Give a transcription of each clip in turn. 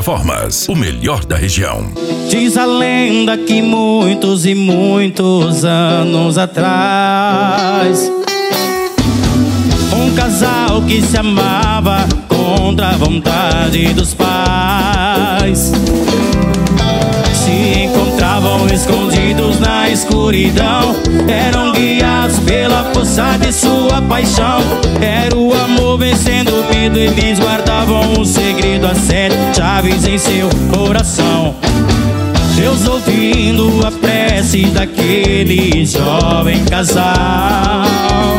Reformas, o melhor da região. Diz a lenda que muitos e muitos anos atrás, um casal que se amava contra a vontade dos pais se encontravam escondidos na escuridão, eram guiados pela força de sua paixão. Era o amor vencendo o medo, eles guardavam um segredo, as 7 chaves em seu coração. Deus, ouvindo a prece daquele jovem casal,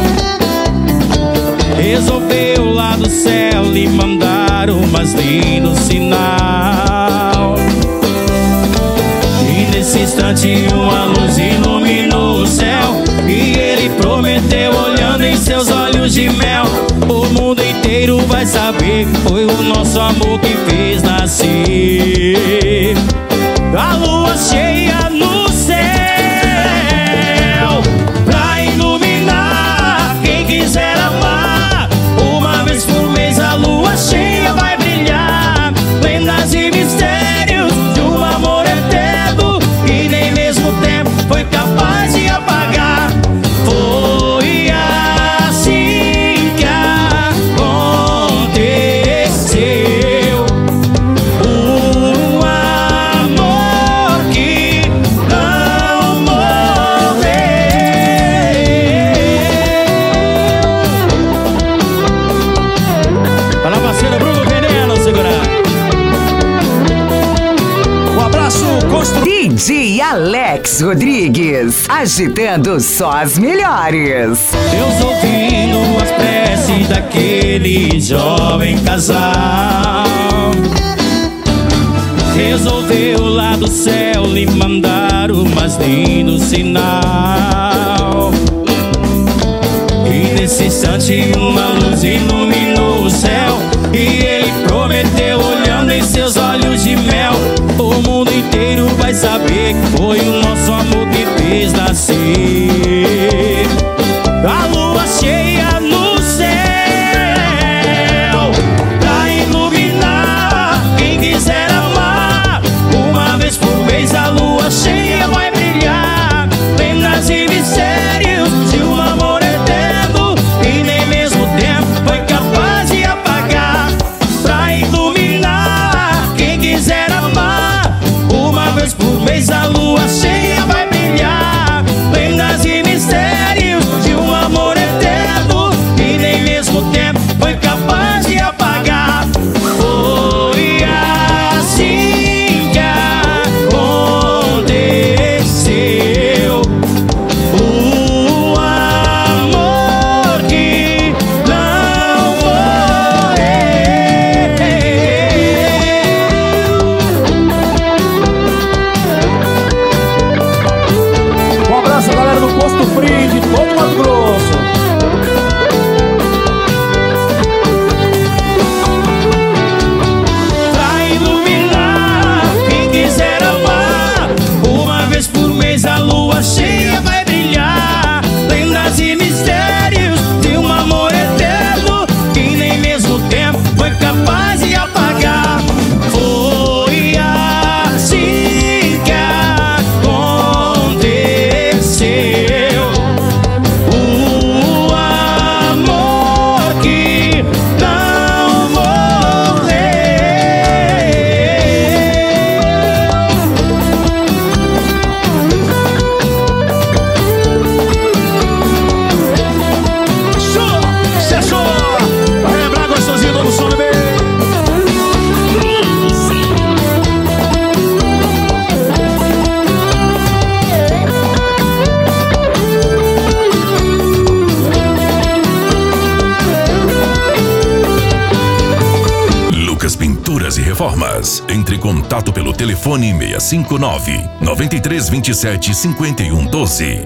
resolveu lá do céu lhe mandar o mais lindo sinal. E nesse instante uma luz iluminou o céu, e ele prometeu olhando em seus olhos de mel: o mundo inteiro vai saber que foi o nosso amor que fez nascer a lua cheia no céu, pra iluminar quem quiser amar. Uma vez por mês a lua cheia vai brilhar, lendas e mistérios de um amor eterno que nem mesmo o tempo foi capaz de apagar. Foi assim que aconteceu, um amor que não morreu. Tá na parceira Bruno Veneno, segurar. Um abraço construído. DJ Alex Rodrigues, agitando só as melhores. Deus, ouvindo as preces daquele jovem casal, resolveu lá do céu lhe mandar o mais lindo sinal. E nesse instante uma luz iluminou o céu, e ele prometeu olhando em seus olhos de mel: o mundo inteiro vai saber que foi o nosso amor que fez nascer a lua cheia no céu, pra iluminar quem quiser amar. Uma vez por mês a lua cheia vai brilhar, lendas e mistérios de um amor eterno que nem mesmo o tempo foi capaz de apagar. Pra iluminar quem quiser amar, uma vez por mês a lua cheia vai brilhar, lendas e mistérios de um amor eterno que nem mesmo o tempo foi capaz de apagar. Foi assim que aconteceu, o amor que não morreu. Um abraço, galera do Posto Frio de todo Mato Grosso. Pra iluminar quem quiser amar, uma vez por mês a lua cheia vai brilhar, lendas e mistérios de um amor eterno que nem mesmo o tempo foi capaz de apagar. Foi assim que aconteceu, o amor que não morreu. Show! Cê é show! Pra relembrar gostosinho do som, bebê. Lucas Pinturas e Reformas. Entre em contato pelo telefone 659 9327 5112.